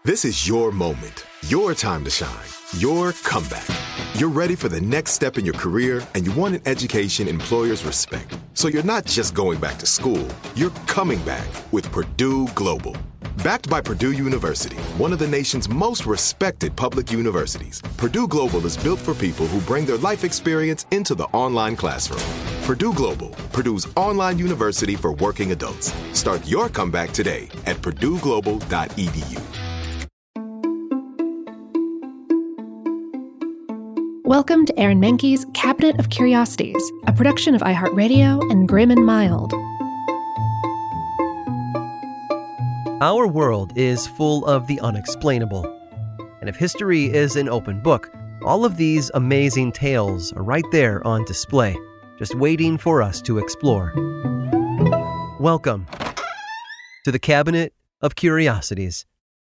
This is your moment, your time to shine, your comeback. You're ready for the next step in your career, and you want an education employers respect. So you're not just going back to school, you're coming back with Purdue Global. Backed by Purdue University, one of the nation's most respected public universities, Purdue Global is built for people who bring their life experience into the online classroom. Purdue Global, Purdue's online university for working adults. Start your comeback today at purdueglobal.edu. Welcome to Aaron Mahnke's Cabinet of Curiosities, a production of iHeartRadio and Grim and Mild. Our world is full of the unexplainable. And if history is an open book, all of these amazing tales are right there on display, just waiting for us to explore. Welcome to the Cabinet of Curiosities.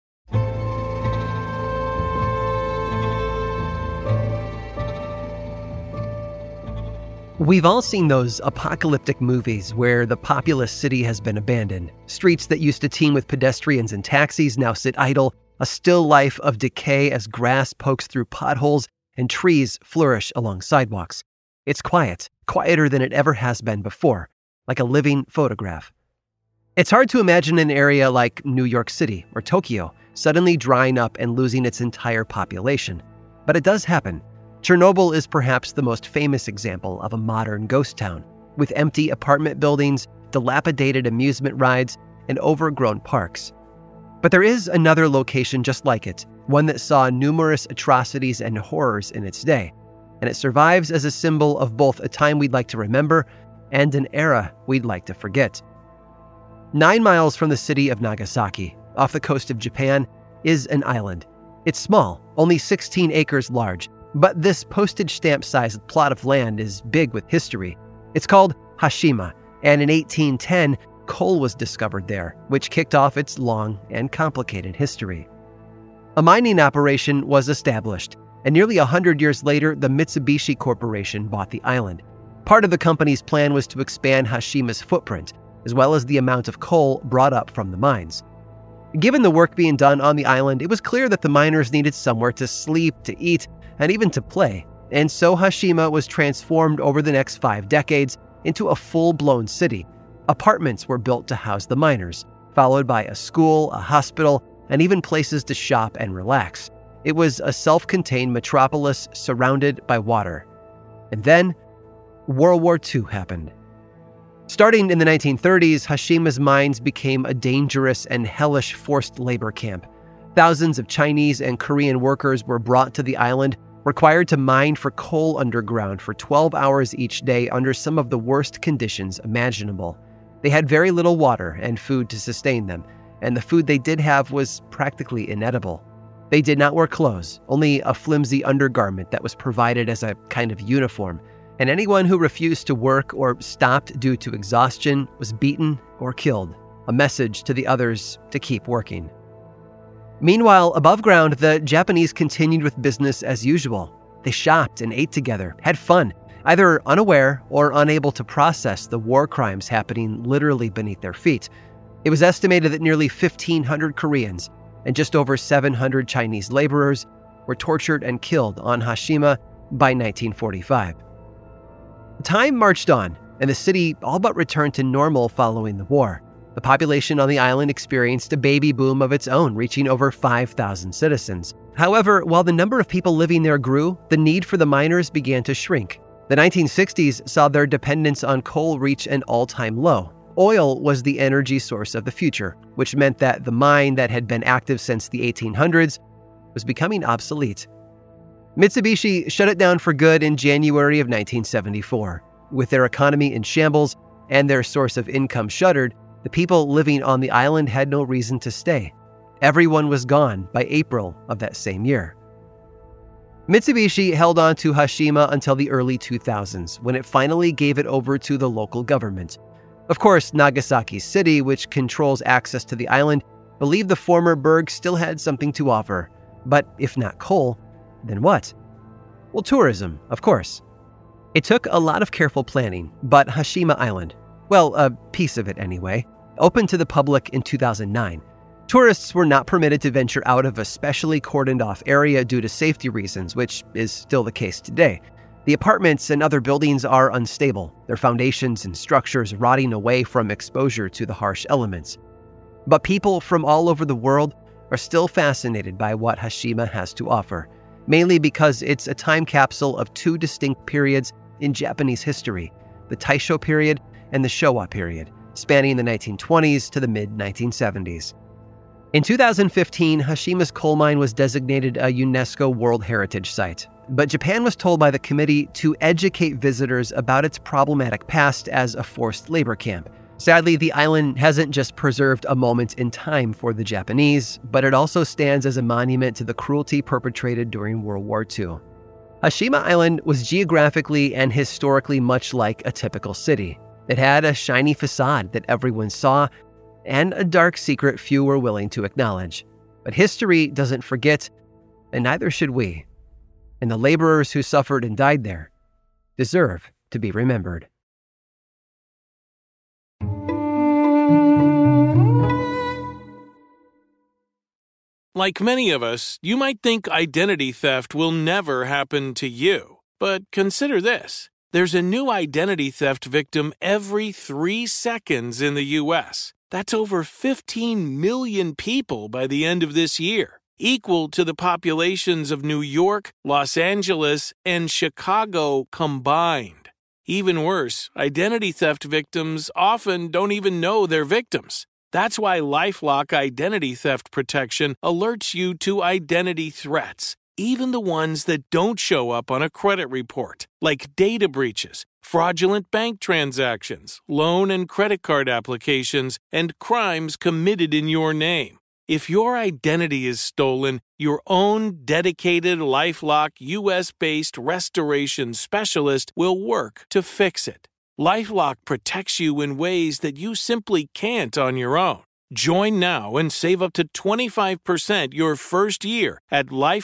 We've all seen those apocalyptic movies where the populous city has been abandoned. Streets that used to teem with pedestrians and taxis now sit idle, a still life of decay as grass pokes through potholes and trees flourish along sidewalks. It's quiet, quieter than it ever has been before, like a living photograph. It's hard to imagine an area like New York City or Tokyo suddenly drying up and losing its entire population. But it does happen. Chernobyl is perhaps the most famous example of a modern ghost town, with empty apartment buildings, dilapidated amusement rides, and overgrown parks. But there is another location just like it, one that saw numerous atrocities and horrors in its day, and it survives as a symbol of both a time we'd like to remember and an era we'd like to forget. 9 miles from the city of Nagasaki, off the coast of Japan, is an island. It's small, only 16 acres large, but this postage stamp-sized plot of land is big with history. It's called Hashima, and in 1810, coal was discovered there, which kicked off its long and complicated history. A mining operation was established, and nearly 100 years later, the Mitsubishi Corporation bought the island. Part of the company's plan was to expand Hashima's footprint, as well as the amount of coal brought up from the mines. Given the work being done on the island, it was clear that the miners needed somewhere to sleep, to eat, and even to play, and so Hashima was transformed over the next 5 decades into a full-blown city. Apartments were built to house the miners, followed by a school, a hospital, and even places to shop and relax. It was a self-contained metropolis surrounded by water. And then, World War II happened. Starting in the 1930s, Hashima's mines became a dangerous and hellish forced labor camp. Thousands of Chinese and Korean workers were brought to the island, required to mine for coal underground for 12 hours each day under some of the worst conditions imaginable. They had very little water and food to sustain them, and the food they did have was practically inedible. They did not wear clothes, only a flimsy undergarment that was provided as a kind of uniform, and anyone who refused to work or stopped due to exhaustion was beaten or killed, a message to the others to keep working. Meanwhile, above ground, the Japanese continued with business as usual. They shopped and ate together, had fun, either unaware or unable to process the war crimes happening literally beneath their feet. It was estimated that nearly 1,500 Koreans and just over 700 Chinese laborers were tortured and killed on Hashima by 1945. Time marched on, and the city all but returned to normal following the war. The population on the island experienced a baby boom of its own, reaching over 5,000 citizens. However, while the number of people living there grew, the need for the miners began to shrink. The 1960s saw their dependence on coal reach an all-time low. Oil was the energy source of the future, which meant that the mine that had been active since the 1800s was becoming obsolete. Mitsubishi shut it down for good in January of 1974. With their economy in shambles and their source of income shuttered, the people living on the island had no reason to stay. Everyone was gone by April of that same year. Mitsubishi held on to Hashima until the early 2000s, when it finally gave it over to the local government. Of course, Nagasaki City, which controls access to the island, believed the former burg still had something to offer. But if not coal, then what? Well, tourism, of course. It took a lot of careful planning, but Hashima Island, well, a piece of it anyway, opened to the public in 2009. Tourists were not permitted to venture out of a specially cordoned-off area due to safety reasons, which is still the case today. The apartments and other buildings are unstable, their foundations and structures rotting away from exposure to the harsh elements. But people from all over the world are still fascinated by what Hashima has to offer, mainly because it's a time capsule of two distinct periods in Japanese history, the Taisho period and the Showa period, spanning the 1920s to the mid-1970s. In 2015, Hashima's coal mine was designated a UNESCO World Heritage Site, but Japan was told by the committee to educate visitors about its problematic past as a forced labor camp. Sadly, the island hasn't just preserved a moment in time for the Japanese, but it also stands as a monument to the cruelty perpetrated during World War II. Hashima Island was geographically and historically much like a typical city. It had a shiny facade that everyone saw, and a dark secret few were willing to acknowledge. But history doesn't forget, and neither should we. And the laborers who suffered and died there deserve to be remembered. Like many of us, you might think identity theft will never happen to you. But consider this. There's a new identity theft victim every 3 seconds in the U.S. That's over 15 million people by the end of this year, equal to the populations of New York, Los Angeles, and Chicago combined. Even worse, identity theft victims often don't even know they're victims. That's why LifeLock Identity Theft Protection alerts you to identity threats, even the ones that don't show up on a credit report, like data breaches, fraudulent bank transactions, loan and credit card applications, and crimes committed in your name. If your identity is stolen, your own dedicated LifeLock US-based restoration specialist will work to fix it. LifeLock protects you in ways that you simply can't on your own. Join now and save up to 25% your first year at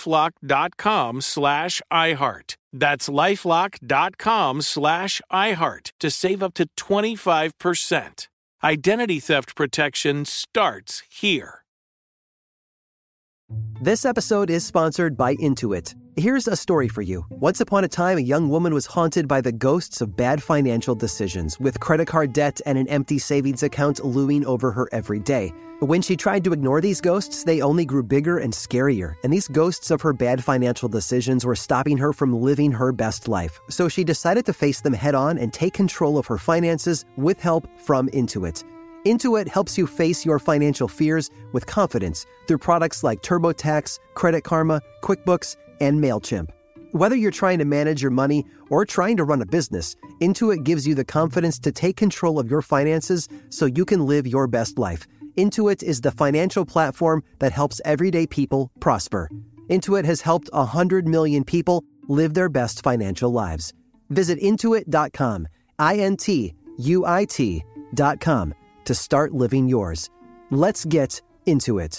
LifeLock.com/iHeart. That's LifeLock.com/iHeart to save up to 25%. Identity theft protection starts here. This episode is sponsored by Intuit. Here's a story for you. Once upon a time, a young woman was haunted by the ghosts of bad financial decisions, with credit card debt and an empty savings account looming over her every day. When she tried to ignore these ghosts, they only grew bigger and scarier, and these ghosts of her bad financial decisions were stopping her from living her best life. So she decided to face them head on and take control of her finances with help from Intuit. Intuit helps you face your financial fears with confidence through products like TurboTax, Credit Karma, QuickBooks, and MailChimp. Whether you're trying to manage your money or trying to run a business, Intuit gives you the confidence to take control of your finances so you can live your best life. Intuit is the financial platform that helps everyday people prosper. Intuit has helped 100 million people live their best financial lives. Visit Intuit.com, INTUIT.com, to start living yours. Let's get into it.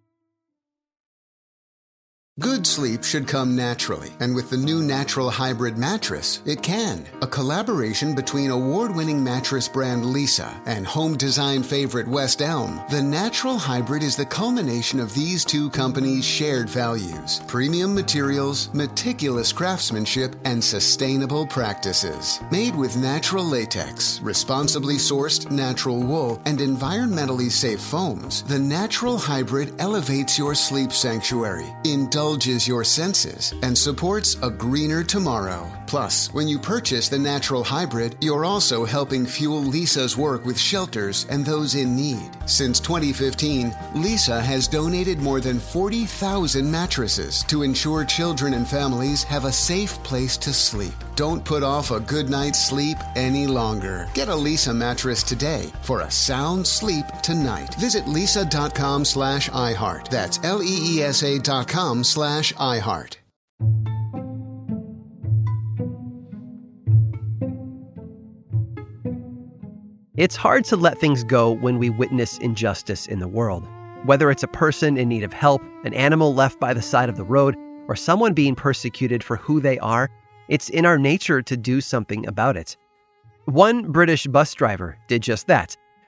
Good sleep should come naturally, and with the new Natural Hybrid mattress, it can. A collaboration between award-winning mattress brand Leesa and home design favorite West Elm, the Natural Hybrid is the culmination of these two companies' shared values: premium materials, meticulous craftsmanship, and sustainable practices. Made with natural latex, responsibly sourced natural wool, and environmentally safe foams, the Natural Hybrid elevates your sleep sanctuary, indulges your senses, and supports a greener tomorrow. Plus, when you purchase the Natural Hybrid, you're also helping fuel Leesa's work with shelters and those in need. Since 2015, Leesa has donated more than 40,000 mattresses to ensure children and families have a safe place to sleep. Don't put off a good night's sleep any longer. Get a Leesa mattress today for a sound sleep tonight. Visit Leesa.com/iHeart. That's LEESA.com/iHeart. It's hard to let things go when we witness injustice in the world. Whether it's a person in need of help, an animal left by the side of the road, or someone being persecuted for who they are, it's in our nature to do something about it. One British bus driver did just that.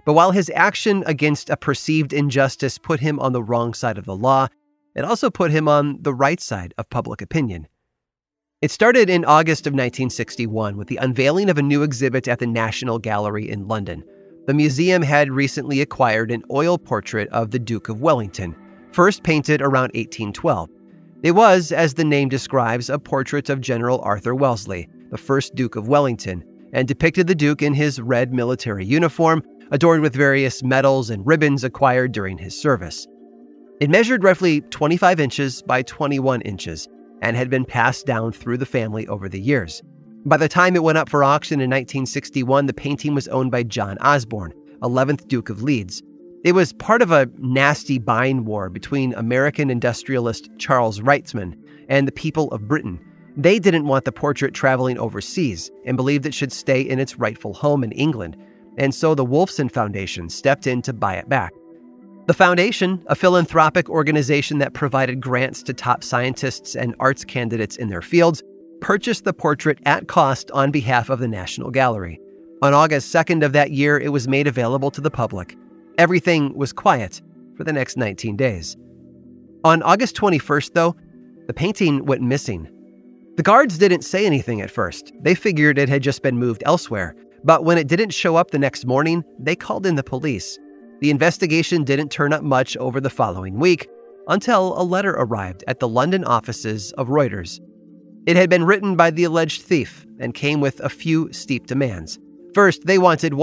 But while his action against a perceived injustice put him on the wrong side of the law, it also put him on the right side of public opinion. It started in August of 1961 with the unveiling of a new exhibit at the National Gallery in London. The museum had recently acquired an oil portrait of the Duke of Wellington, first painted around 1812. It was, as the name describes, a portrait of General Arthur Wellesley, the first Duke of Wellington, and depicted the Duke in his red military uniform, adorned with various medals and ribbons acquired during his service. It measured roughly 25 inches by 21 inches and had been passed down through the family over the years. By the time it went up for auction in 1961, the painting was owned by John Osborne, 11th Duke of Leeds. It was part of a nasty buying war between American industrialist Charles Wrightsman and the people of Britain. They didn't want the portrait traveling overseas and believed it should stay in its rightful home in England, and so the Wolfson Foundation stepped in to buy it back. The foundation, a philanthropic organization that provided grants to top scientists and arts candidates in their fields, purchased the portrait at cost on behalf of the National Gallery. On August 2nd of that year, it was made available to the public. Everything was quiet for the next 19 days. On August 21st, though, the painting went missing. The guards didn't say anything at first. They figured it had just been moved elsewhere. But when it didn't show up the next morning, they called in the police. The investigation didn't turn up much over the following week until a letter arrived at the London offices of Reuters. It had been written by the alleged thief and came with a few steep demands. First, they wanted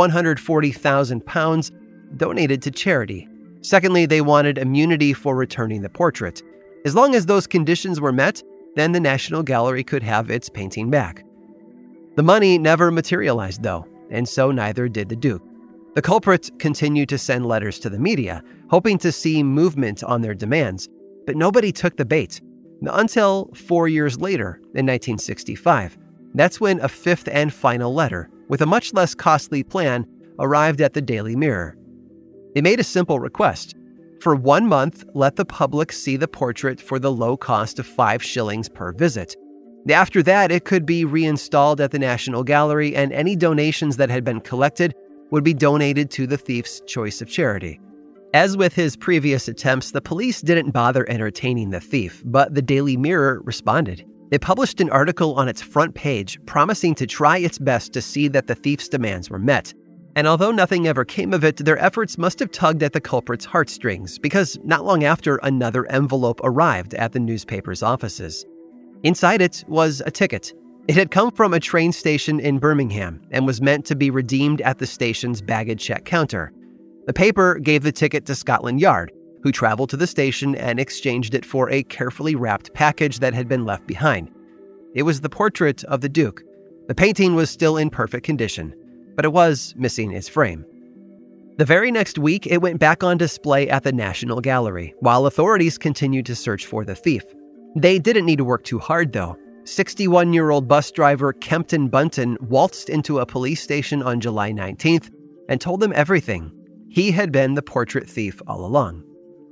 £140,000 donated to charity. Secondly, they wanted immunity for returning the portrait. As long as those conditions were met, then the National Gallery could have its painting back. The money never materialized, though, and so neither did the Duke. The culprit continued to send letters to the media, hoping to see movement on their demands, but nobody took the bait. Until 4 years later, in 1965. That's when a fifth and final letter, with a much less costly plan, arrived at the Daily Mirror. It made a simple request. For 1 month, let the public see the portrait for the low cost of 5 shillings per visit. After that, it could be reinstalled at the National Gallery, and any donations that had been collected would be donated to the thief's choice of charity. As with his previous attempts, the police didn't bother entertaining the thief, but the Daily Mirror responded. It published an article on its front page promising to try its best to see that the thief's demands were met. And although nothing ever came of it, their efforts must have tugged at the culprit's heartstrings, because not long after, another envelope arrived at the newspaper's offices. Inside it was a ticket. It had come from a train station in Birmingham and was meant to be redeemed at the station's baggage check counter. The paper gave the ticket to Scotland Yard, who traveled to the station and exchanged it for a carefully wrapped package that had been left behind. It was the portrait of the Duke. The painting was still in perfect condition, but it was missing its frame. The very next week, it went back on display at the National Gallery, while authorities continued to search for the thief. They didn't need to work too hard, though. 61-year-old bus driver Kempton Bunton waltzed into a police station on July 19th and told them everything. He had been the portrait thief all along.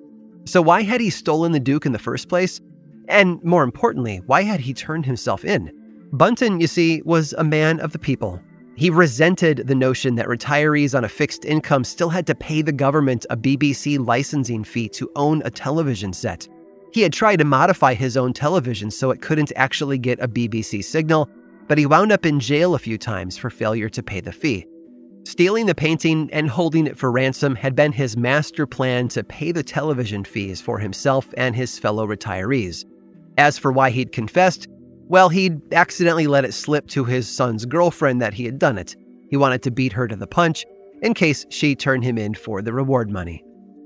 So why had he stolen the Duke in the first place? And more importantly, why had he turned himself in? Bunton, you see, was a man of the people. He resented the notion that retirees on a fixed income still had to pay the government a BBC licensing fee to own a television set. He had tried to modify his own television so it couldn't actually get a BBC signal, but he wound up in jail a few times for failure to pay the fee. Stealing the painting and holding it for ransom had been his master plan to pay the television fees for himself and his fellow retirees. As for why he'd confessed, well, he'd accidentally let it slip to his son's girlfriend that he had done it. He wanted to beat her to the punch in case she turned him in for the reward money.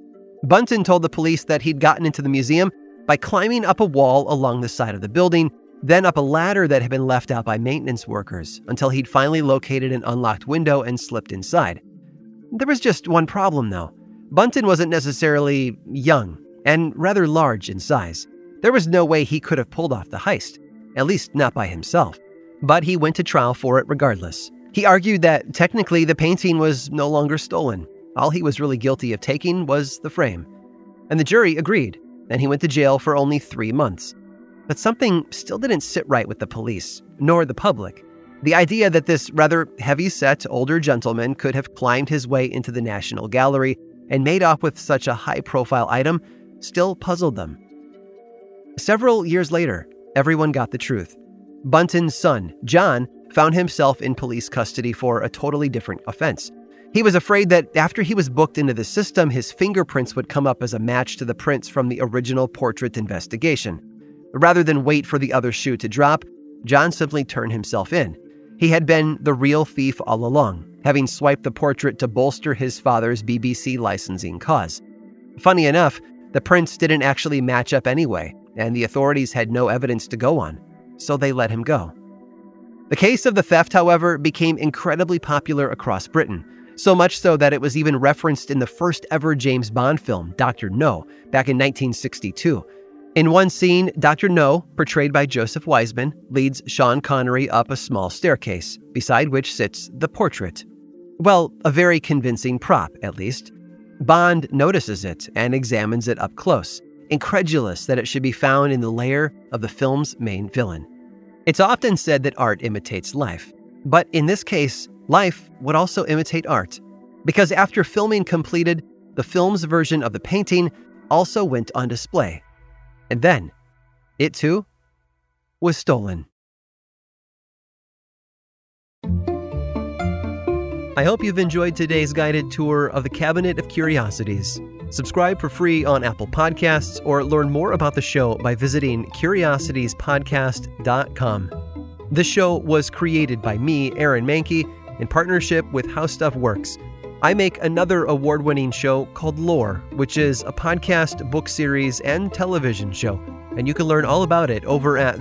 Bunton told the police that he'd gotten into the museum by climbing up a wall along the side of the building, then up a ladder that had been left out by maintenance workers, until he'd finally located an unlocked window and slipped inside. There was just one problem, though. Bunton wasn't necessarily young, and rather large in size. There was no way he could have pulled off the heist, at least not by himself. But he went to trial for it regardless. He argued that technically the painting was no longer stolen. All he was really guilty of taking was the frame. And the jury agreed, and he went to jail for only 3 months. But something still didn't sit right with the police, nor the public. The idea that this rather heavy-set older gentleman could have climbed his way into the National Gallery and made off with such a high-profile item still puzzled them. Several years later, everyone got the truth. Bunton's son, John, found himself in police custody for a totally different offense. He was afraid that after he was booked into the system, his fingerprints would come up as a match to the prints from the original portrait investigation. Rather than wait for the other shoe to drop, John simply turned himself in. He had been the real thief all along, having swiped the portrait to bolster his father's BBC licensing cause. Funny enough, the prints didn't actually match up anyway, and the authorities had no evidence to go on, so they let him go. The case of the theft, however, became incredibly popular across Britain, so much so that it was even referenced in the first ever James Bond film, Dr. No, back in 1962. In one scene, Dr. No, portrayed by Joseph Wiseman, leads Sean Connery up a small staircase, beside which sits the portrait. Well, a very convincing prop, at least. Bond notices it and examines it up close, incredulous that it should be found in the lair of the film's main villain. It's often said that art imitates life, but in this case, life would also imitate art, because after filming completed, the film's version of the painting also went on display. And then, it too was stolen. I hope you've enjoyed today's guided tour of the Cabinet of Curiosities. Subscribe for free on Apple Podcasts or learn more about the show by visiting curiositiespodcast.com. This show was created by me, Aaron Mahnke, in partnership with How Stuff Works. I make another award-winning show called Lore, which is a podcast, book series, and television show, and you can learn all about it over at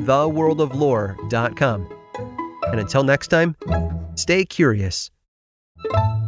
theworldoflore.com. And until next time, stay curious.